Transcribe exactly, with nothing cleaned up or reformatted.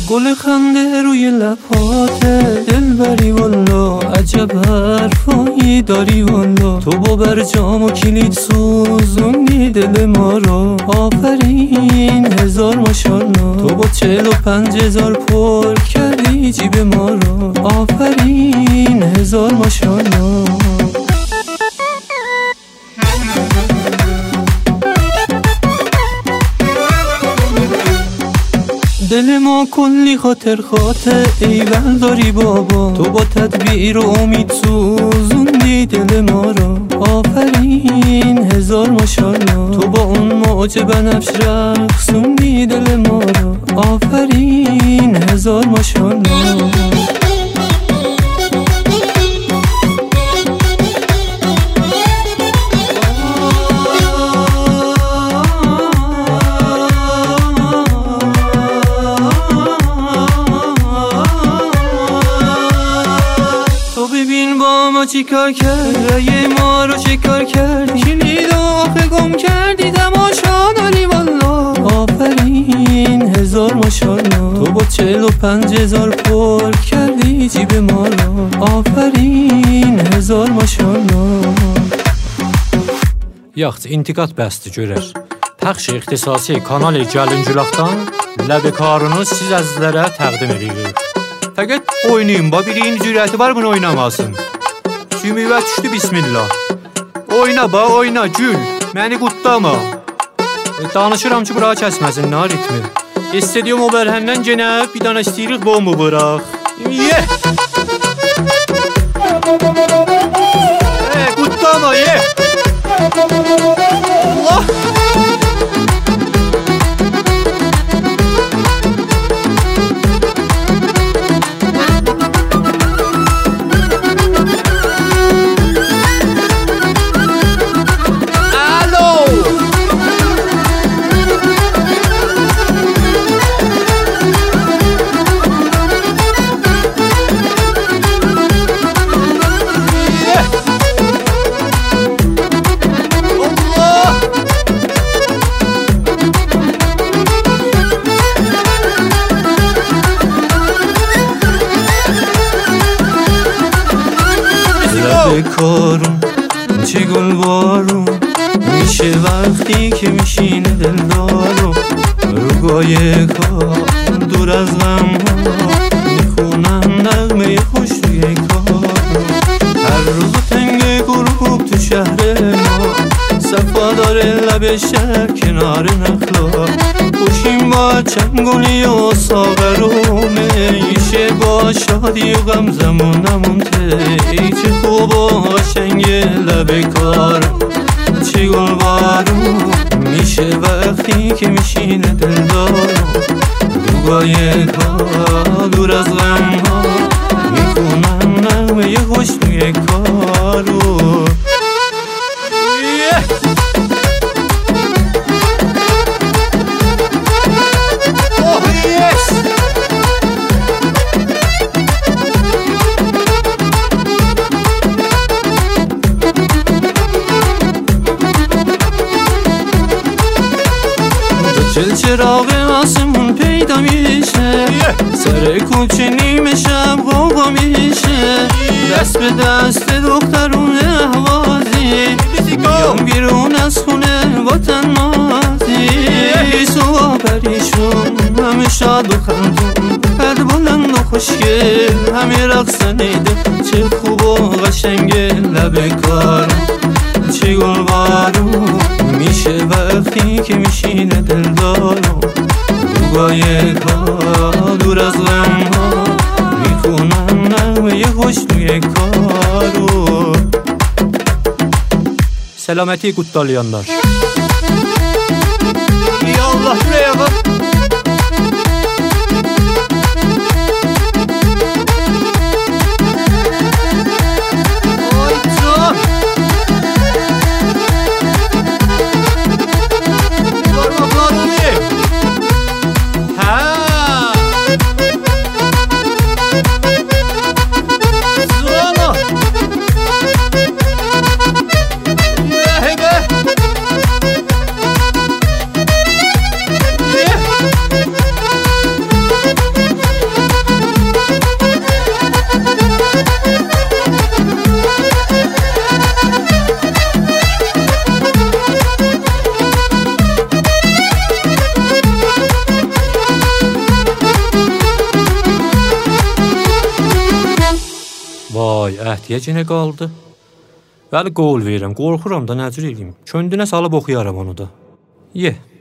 گل خنده روی لباته دلبری والا، عجب حرفایی داری والا. تو با برجام و کلید سوزوندی دل ما رو، آفرین هزار ماشالله. تو با چهل و پنج هزار پر کردی جیب ما رو، آفرین هزار ماشالله. دل ما کلی خاطر خاطر ایول داری بابا. تو با تدبیر و امید سوزوندی دل ما رو، آفرین هزار ماشالله. تو با اون موج بنفش رقصوندی دل ما رو، آفرین هزار ماشالله. چی کار کرد یه ما رو چی کار کردی؟ کلید آخه گم کردی تماشا داری والا، آفرین هزار ماشالله. تو با چهل و پنج هزار پر کردی جیب ما رو، آفرین هزار ماشالله. Yaxşı, intiqat bəsdir görər. Pəxş ixtisasi kanal Gəlincilaqdan ləbkarını siz əzizlərə təqdim edirik. Fəqət oynayın, ba birinin cürəti var bunu oynamasın. Sümüvə düşdü bismillah. Oyna ba, oyna gül, məni qutlama. e, Danışıram ki, bura kəsməsin nə ritmi. İstədiyim o bərhəndən genə bir dana istəyirik bombu bıraq. Ye! E, qutlama ye! Allah! کارون چه گل بارون میشه وقتی که میشینه دلدارو، رو گایه کار دور از غم ها میخونم نغمه خوش روی کارو. هر روز تنگ گروب تو شهر ما، صفا داره لب شهر کنار نخلا. خوشیم با چند گلی و ساغرومه، میشه با شادی و غم زمونمون ته. ای چه خوب و قشنگ لب کارم، چه گل بارون میشه وقتی که میشینه دلدارم. روگای کار دور از غم ها میخونم نغمه خوش توی کارو. چل چراغ آسمون پیدا میشه، سر کوچه نیمه شب غوغا میشه. دست به دست دخترون احوازی میام بیرون از خونه با تنازی. صبح پریشون همه شاد و خندون، قد بلند و خوشگل همه رقصنیده. چه خوب و قشنگ لب کارم، چه گل بارون میشه وقتی که میشینه دلدارم. روگای کار دور از غم ها میخونم نغمه خوش توی کارو. Selaməti qutlayanlar. Ya Allah, buraya bak. Yeah. Vay, əhdiyyə qaldı. Bəli, qol verirəm, qorxuram da, nəcür eləyim. Köndünə salıb oxuyaram onu da. Ye.